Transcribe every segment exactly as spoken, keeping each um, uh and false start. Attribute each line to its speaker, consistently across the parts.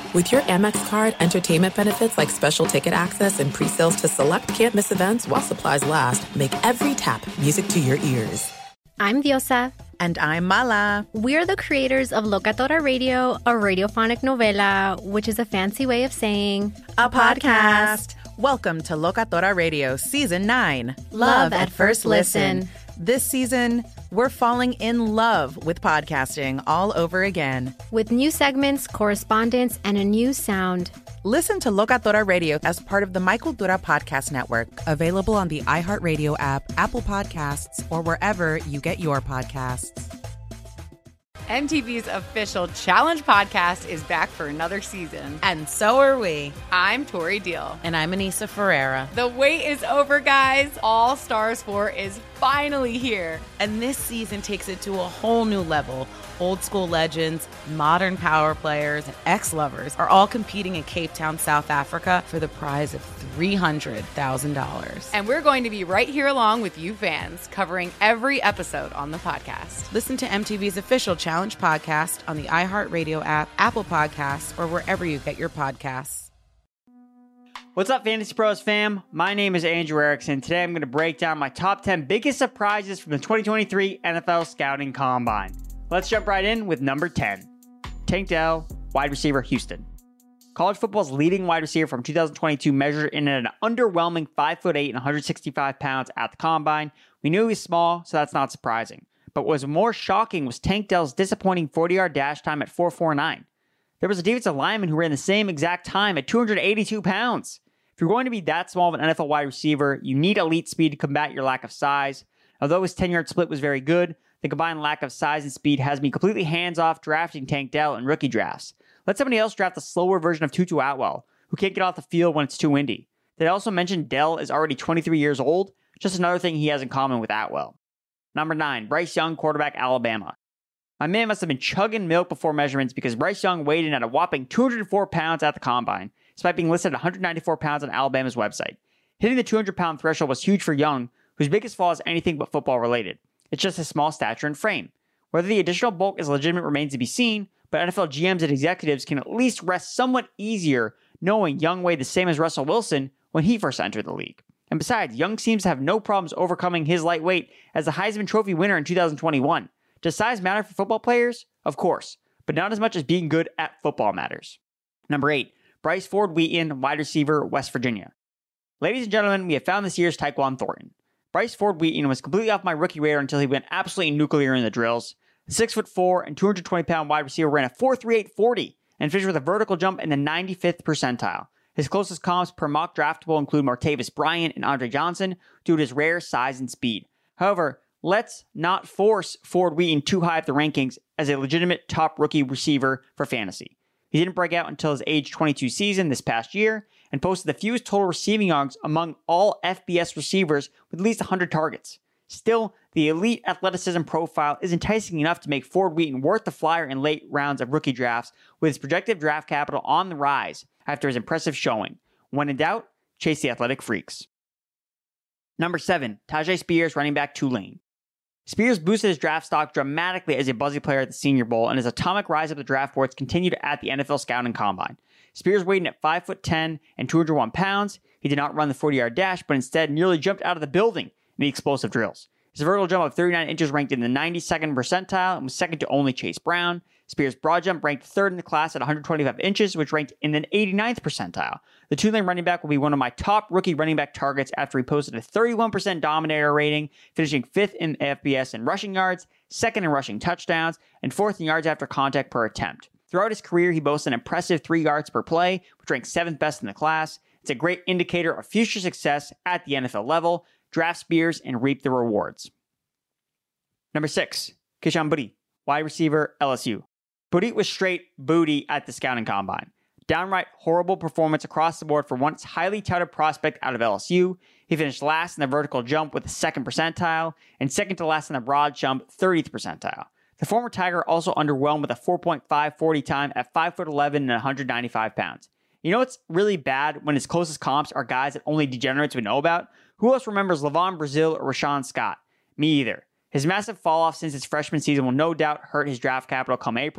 Speaker 1: With your Amex card, entertainment benefits like special ticket access and pre-sales to select can't-miss events while supplies last make every tap music to your ears.
Speaker 2: I'm Diosa.
Speaker 3: And I'm Mala.
Speaker 2: We're the creators of Locatora Radio, a radiophonic novela, which is a fancy way of saying
Speaker 3: a podcast. Welcome to Locatora Radio Season nine.
Speaker 2: Love, love at, at First listen. listen.
Speaker 3: This season, we're falling in love with podcasting all over again.
Speaker 2: With new segments, correspondence, and a new sound.
Speaker 3: Listen to Locatora Radio as part of the My Cultura Podcast Network, available on the iHeartRadio app, Apple Podcasts, or wherever you get your podcasts.
Speaker 4: M T V's official Challenge podcast is back for another season.
Speaker 3: And so are we.
Speaker 4: I'm Tori Deal.
Speaker 3: And I'm Anissa Ferreira.
Speaker 4: The wait is over, guys. All Stars four is finally here.
Speaker 3: And this season takes it to a whole new level. Old school legends, modern power players, and ex-lovers are all competing in Cape Town, South Africa for the prize of three hundred thousand dollars.
Speaker 4: And we're going to be right here along with you fans, covering every episode on the podcast.
Speaker 3: Listen to M T V's official Challenge podcast on the iHeartRadio app, Apple Podcasts, or wherever you get your podcasts.
Speaker 5: What's up, Fantasy Pros fam? My name is Andrew Erickson. Today I'm going to break down my top ten biggest surprises from the twenty twenty-three N F L Scouting Combine. Let's jump right in with number ten. Tank Dell, wide receiver, Houston. College football's leading wide receiver from two thousand twenty-two measured in at an underwhelming five foot eight and one hundred sixty-five pounds at the Combine. We knew he was small, so that's not surprising. But what was more shocking was Tank Dell's disappointing forty-yard dash time at four forty-nine. There was a defensive lineman who ran the same exact time at two hundred eighty-two pounds. If you're going to be that small of an N F L wide receiver, you need elite speed to combat your lack of size. Although his ten-yard split was very good, the combined lack of size and speed has me completely hands-off drafting Tank Dell in rookie drafts. Let somebody else draft the slower version of Tutu Atwell, who can't get off the field when it's too windy. Did I also mention Dell is already twenty-three years old? Just another thing he has in common with Atwell. Number nine, Bryce Young, quarterback, Alabama. My man must have been chugging milk before measurements because Bryce Young weighed in at a whopping two hundred four pounds at the Combine, despite being listed at one hundred ninety-four pounds on Alabama's website. Hitting the two hundred pound threshold was huge for Young, whose biggest flaw is anything but football related. It's just his small stature and frame. Whether the additional bulk is legitimate remains to be seen, but N F L G Ms and executives can at least rest somewhat easier knowing Young weighed the same as Russell Wilson when he first entered the league. And besides, Young seems to have no problems overcoming his light weight as the Heisman Trophy winner in two thousand twenty-one. Does size matter for football players? Of course, but not as much as being good at football matters. Number eight, Bryce Ford Wheaton, wide receiver, West Virginia. Ladies and gentlemen, we have found this year's Tyquan Thornton. Bryce Ford Wheaton was completely off my rookie radar until he went absolutely nuclear in the drills. The six foot four and two hundred twenty pound wide receiver ran a four three eight forty and finished with a vertical jump in the ninety-fifth percentile. His closest comps per mock draftable include Martavis Bryant and Andre Johnson due to his rare size and speed. However, let's not force Ford Wheaton too high up the rankings as a legitimate top rookie receiver for fantasy. He didn't break out until his age twenty-two season this past year and posted the fewest total receiving yards among all F B S receivers with at least one hundred targets. Still, the elite athleticism profile is enticing enough to make Ford Wheaton worth the flyer in late rounds of rookie drafts with his projected draft capital on the rise after his impressive showing. When in doubt, chase the athletic freaks. Number seven, Tyjae Spears, running back, Tulane. Spears boosted his draft stock dramatically as a buzzy player at the Senior Bowl, and his atomic rise up the draft boards continued at the N F L Scouting Combine. Spears weighed in at five foot ten and two hundred one pounds. He did not run the forty-yard dash, but instead nearly jumped out of the building in the explosive drills. His vertical jump of thirty-nine inches ranked in the ninety-second percentile and was second to only Chase Brown. Spears' broad jump ranked third in the class at one hundred twenty-five inches, which ranked in the eighty-ninth percentile. The Tulane running back will be one of my top rookie running back targets after he posted a thirty-one percent dominator rating, finishing fifth in F B S in rushing yards, second in rushing touchdowns, and fourth in yards after contact per attempt. Throughout his career, he boasts an impressive three yards per play, which ranks seventh best in the class. It's a great indicator of future success at the N F L level. Draft Spears and reap the rewards. Number six, Kayshon Boutte, wide receiver, L S U. Boutte was straight booty at the Scouting Combine. Downright horrible performance across the board for once highly touted prospect out of L S U. He finished last in the vertical jump with the second percentile, and second to last in the broad jump, thirtieth percentile. The former Tiger also underwhelmed with a four point five forty time at five foot eleven and one hundred ninety-five pounds. You know what's really bad when his closest comps are guys that only degenerates would know about? Who else remembers Levon Brazil or Rashawn Scott? Me either. His massive fall-off since his freshman season will no doubt hurt his draft capital come April.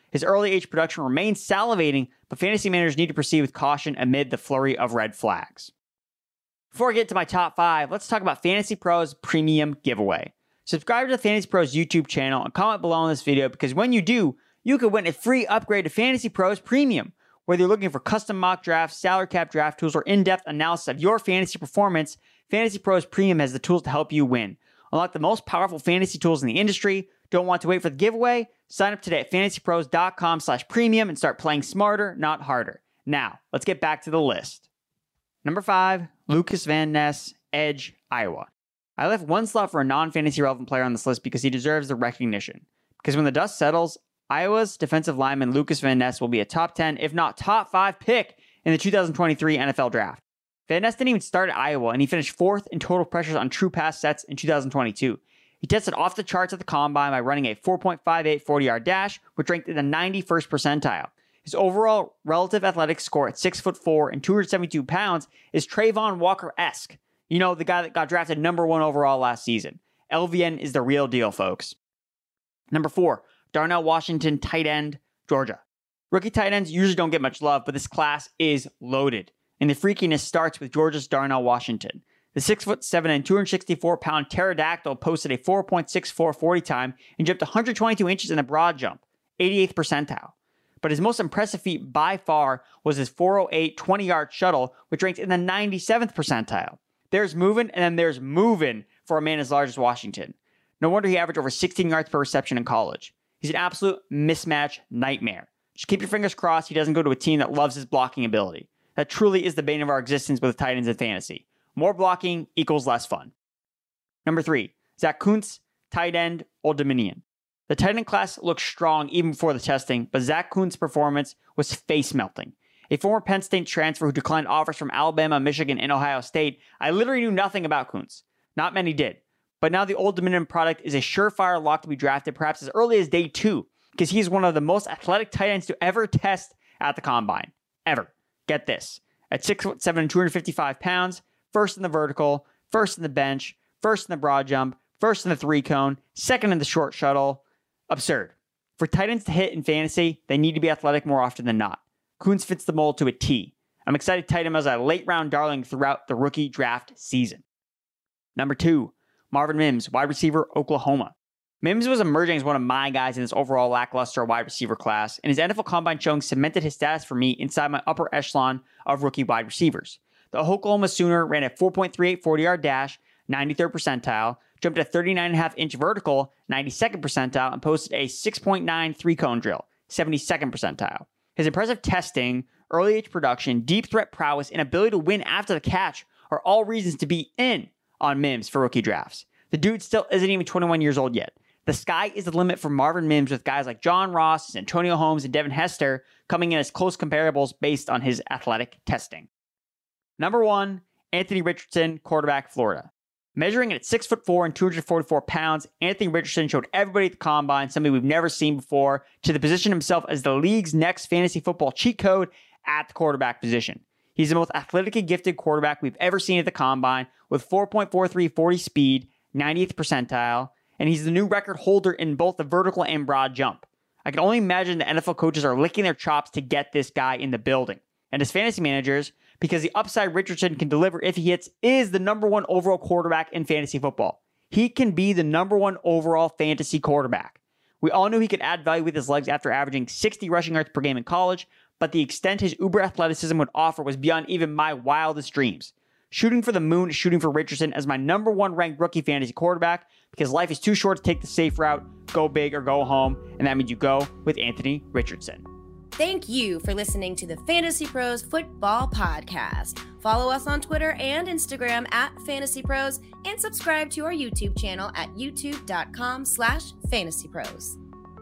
Speaker 5: His early age production remains salivating, but fantasy managers need to proceed with caution amid the flurry of red flags. Before I get to my top five, let's talk about Fantasy Pros Premium Giveaway. Subscribe to the Fantasy Pros YouTube channel and comment below on this video because when you do, you could win a free upgrade to Fantasy Pros Premium. Whether you're looking for custom mock drafts, salary cap draft tools, or in-depth analysis of your fantasy performance, Fantasy Pros Premium has the tools to help you win. Unlock the most powerful fantasy tools in the industry. Don't want to wait for the giveaway? Sign up today at fantasypros.com slash premium and start playing smarter, not harder. Now, let's get back to the list. Number five, Lucas Van Ness, Edge, Iowa. I left one slot for a non-fantasy relevant player on this list because he deserves the recognition. Because when the dust settles, Iowa's defensive lineman Lucas Van Ness will be a top ten, if not top five pick in the two thousand twenty-three N F L Draft. Van Ness didn't even start at Iowa, and he finished fourth in total pressures on true pass sets in two thousand twenty-two. He tested off the charts at the combine by running a four point five eight forty-yard dash, which ranked in the ninety-first percentile. His overall relative athletic score at six foot four and two hundred seventy-two pounds is Trayvon Walker-esque. You know, the guy that got drafted number one overall last season. L V N is the real deal, folks. Number four, Darnell Washington, tight end, Georgia. Rookie tight ends usually don't get much love, but this class is loaded. And the freakiness starts with Georgia's Darnell Washington. The six foot seven and two hundred sixty-four pound pterodactyl posted a four point six four forty time and jumped one hundred twenty-two inches in the broad jump, eighty-eighth percentile. But his most impressive feat by far was his four oh eight twenty-yard shuttle, which ranked in the ninety-seventh percentile. There's moving, and then there's moving for a man as large as Washington. No wonder he averaged over sixteen yards per reception in college. He's an absolute mismatch nightmare. Just keep your fingers crossed he doesn't go to a team that loves his blocking ability. That truly is the bane of our existence with tight ends in fantasy. More blocking equals less fun. Number three, Zach Kuntz, tight end, Old Dominion. The tight end class looked strong even before the testing, but Zach Kuntz's performance was face-melting. A former Penn State transfer who declined offers from Alabama, Michigan, and Ohio State, I literally knew nothing about Kuntz. Not many did. But now the Old Dominion product is a surefire lock to be drafted perhaps as early as day two, because he's one of the most athletic tight ends to ever test at the combine. Ever. Get this. At six foot seven and two hundred fifty-five pounds, first in the vertical, first in the bench, first in the broad jump, first in the three cone, second in the short shuttle. Absurd. For tight ends to hit in fantasy, they need to be athletic more often than not. Kuntz fits the mold to a T. I'm excited to tight him as a late round darling throughout the rookie draft season. Number two, Marvin Mims, wide receiver, Oklahoma. Mims was emerging as one of my guys in this overall lackluster wide receiver class, and his N F L Combine showing cemented his status for me inside my upper echelon of rookie wide receivers. The Oklahoma Sooner ran a four point three eight forty-yard dash, ninety-third percentile, jumped a thirty-nine point five inch vertical, ninety-second percentile, and posted a six point nine three-cone drill, seventy-second percentile. His impressive testing, early age production, deep threat prowess, and ability to win after the catch are all reasons to be in on Mims for rookie drafts. The dude still isn't even twenty-one years old yet. The sky is the limit for Marvin Mims with guys like John Ross, Antonio Holmes, and Devin Hester coming in as close comparables based on his athletic testing. Number one, Anthony Richardson, quarterback, Florida. Measuring at six foot four and two hundred forty-four pounds, Anthony Richardson showed everybody at the combine something we've never seen before to the position himself as the league's next fantasy football cheat code at the quarterback position. He's the most athletically gifted quarterback we've ever seen at the combine with four point four three forty speed, ninetieth percentile, and he's the new record holder in both the vertical and broad jump. I can only imagine the N F L coaches are licking their chops to get this guy in the building. And as fantasy managers, because the upside Richardson can deliver if he hits, is the number one overall quarterback in fantasy football. He can be the number one overall fantasy quarterback. We all knew he could add value with his legs after averaging sixty rushing yards per game in college, but the extent his uber athleticism would offer was beyond even my wildest dreams. Shooting for the moon, shooting for Richardson as my number one ranked rookie fantasy quarterback, because life is too short to take the safe route, go big or go home, and that means you go with Anthony Richardson.
Speaker 6: Thank you for listening to the Fantasy Pros Football Podcast. Follow us on Twitter and Instagram at Fantasy Pros and subscribe to our YouTube channel at youtube.com slash Fantasy Pros.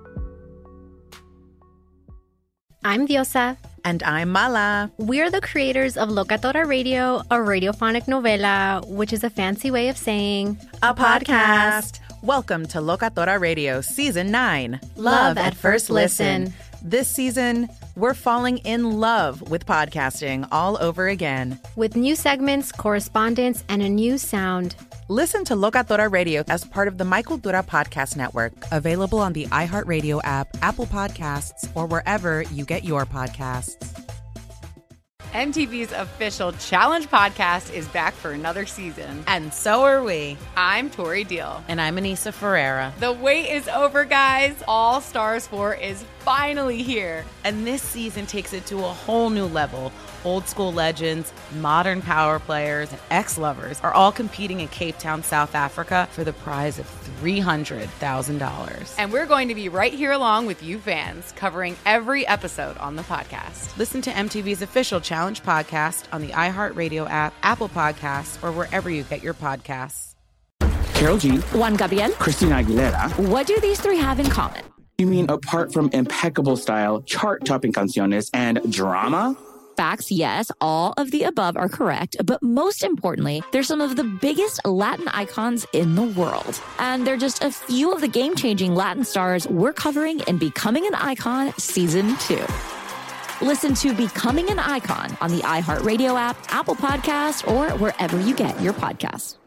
Speaker 2: I'm Diosa.
Speaker 7: And I'm Mala.
Speaker 2: We're the creators of Locatora Radio, a radiophonic novela, which is a fancy way of saying
Speaker 7: a podcast. Welcome to Locatora Radio Season nine.
Speaker 2: Love at First Listen.
Speaker 7: This season, we're falling in love with podcasting all over again.
Speaker 2: With new segments, correspondence, and a new sound.
Speaker 7: Listen to Locatora Radio as part of the My Cultura Podcast Network, available on the iHeartRadio app, Apple Podcasts, or wherever you get your podcasts.
Speaker 4: M T V's official Challenge podcast is back for another season.
Speaker 3: And so are we.
Speaker 4: I'm Tori Deal.
Speaker 3: And I'm Anissa Ferreira.
Speaker 4: The wait is over, guys. All Stars four is finally here.
Speaker 3: And this season takes it to a whole new level. Old school legends, modern power players, and ex-lovers are all competing in Cape Town, South Africa for the prize of three hundred thousand dollars.
Speaker 4: And we're going to be right here along with you fans, covering every episode on the podcast.
Speaker 3: Listen to M T V's official Challenge podcast on the iHeartRadio app, Apple Podcasts, or wherever you get your podcasts.
Speaker 8: Karol G,
Speaker 9: Juan Gabriel,
Speaker 8: Christina Aguilera.
Speaker 9: What do these three have in common?
Speaker 8: You mean apart from impeccable style, chart-topping canciones, and drama?
Speaker 9: Facts, yes, all of the above are correct, but most importantly, they're some of the biggest Latin icons in the world. And they're just a few of the game-changing Latin stars we're covering in Becoming an Icon Season two. Listen to Becoming an Icon on the iHeartRadio app, Apple Podcasts, or wherever you get your podcasts.